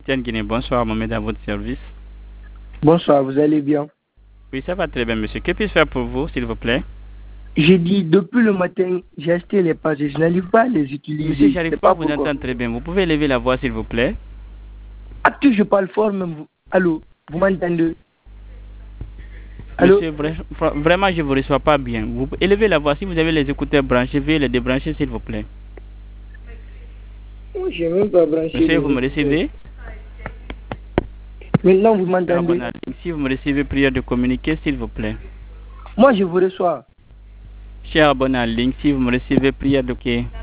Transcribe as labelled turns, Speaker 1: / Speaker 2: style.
Speaker 1: Tiens Guinée, bonsoir, Mohamed à votre service.
Speaker 2: Bonsoir, vous allez bien?
Speaker 1: Oui, ça va très bien, monsieur. Que puis-je faire pour vous, s'il vous plaît?
Speaker 2: J'ai dit, depuis le matin, j'ai acheté les pâtes et je n'arrive pas à les
Speaker 1: Monsieur,
Speaker 2: utiliser. Je
Speaker 1: j'arrive
Speaker 2: sais
Speaker 1: pas à
Speaker 2: pas
Speaker 1: vous
Speaker 2: pourquoi.
Speaker 1: entendre très bien. Vous pouvez élever la voix, s'il vous plaît?
Speaker 2: Ah, que je parle fort même. Allô, vous m'entendez? Allô?
Speaker 1: Monsieur, vraiment, je vous reçois pas bien. Vous élevez la voix. Si vous avez les écouteurs branchés, veuillez les débrancher, s'il vous plaît.
Speaker 2: Oh, j'ai même pas branché
Speaker 1: Monsieur,
Speaker 2: les
Speaker 1: vous me
Speaker 2: écouteurs.
Speaker 1: recevez?
Speaker 2: Maintenant, vous
Speaker 1: Cher
Speaker 2: m'entendez?
Speaker 1: abonné à la ligne, si vous me recevez, prière de communiquer, s'il vous plaît.
Speaker 2: Moi, je vous reçois.
Speaker 1: Cher abonné à la ligne, si vous me recevez, prière de communiquer.